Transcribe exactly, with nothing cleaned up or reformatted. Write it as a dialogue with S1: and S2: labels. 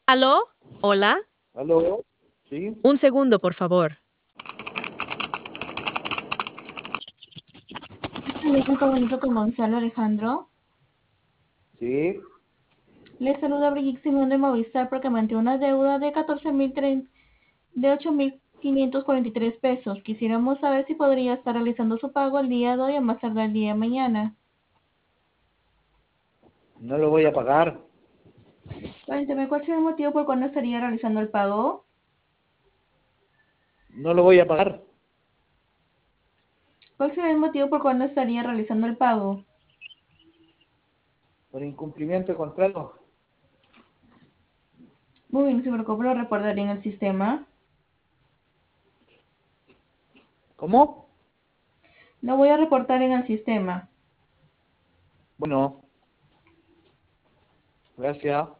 S1: ¿Aló? ¿Hola?
S2: ¿Aló? ¿Sí?
S1: Un segundo, por favor.
S3: Me comunico con Gonzalo Alejandro.
S2: ¿Sí?
S3: Le saluda Brigitte Simón de Movistar porque mantiene una deuda de catorce mil de ocho mil quinientos cuarenta y tres pesos. Quisiéramos saber si podría estar realizando su pago el día de hoy o más tarde el día de mañana.
S2: No lo voy a pagar.
S3: Cuénteme, ¿cuál sería el motivo por cuál no estaría realizando el pago?
S2: No lo voy a pagar
S3: ¿Cuál sería el motivo por cuál no estaría realizando el pago?
S2: por incumplimiento de contrato.
S3: Muy bien, no se preocupe, lo reportaría en el sistema.
S2: ¿Cómo?
S3: Lo voy a reportar en el sistema.
S2: Bueno, gracias.